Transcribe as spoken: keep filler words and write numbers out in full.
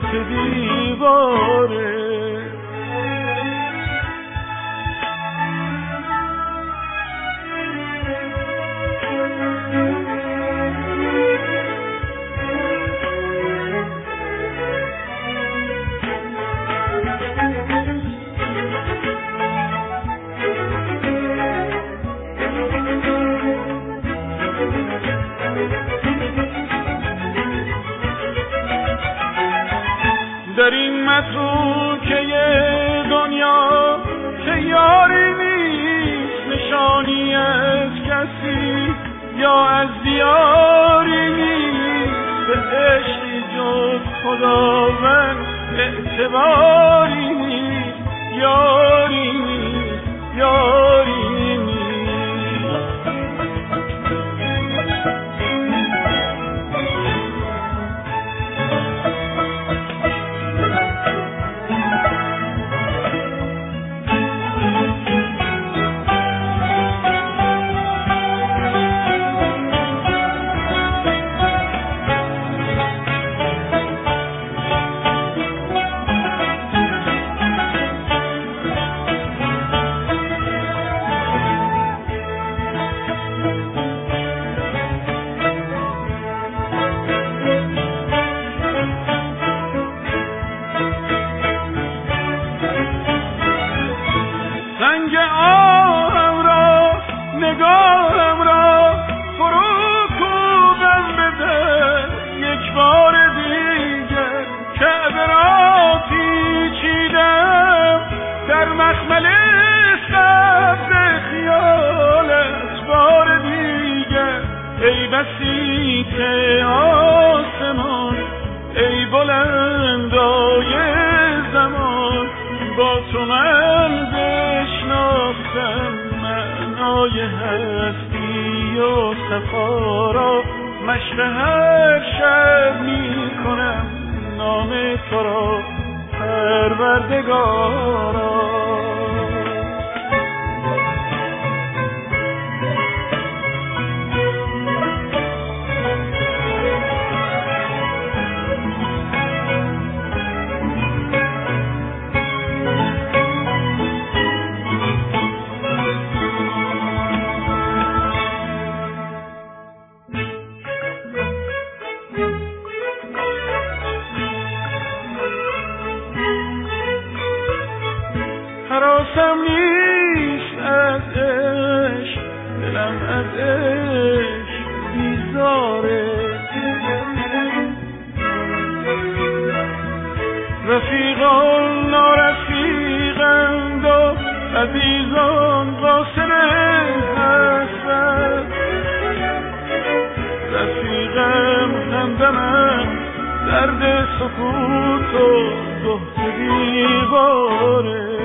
گفت دیواره. در این متروکه دنیا که یاری نیست، نشانی از کسی یا از دیاری نیست، به عشقی جز خداوند اعتباری نیست، یاری نیست، یاری نیست. سنگ آهم را نگاهم را فرو کوبم بده، یک بار دیگر کعبه را پیچیدم، در مخمل سبز خیالت بار دیگر. ای بسیط آسمان، ای بلندای زمان، با تو من بشناختم معنای هستی و صفا را. مشق هر شب می کنم نام تو را پروردگارا. حراسم نیست از عشق، دلم از عشق بیزاره. رفیقان نارفیقند و عزیزان قاصر هستند، رفیقم همدمم درد سکوت و زهد دیواره.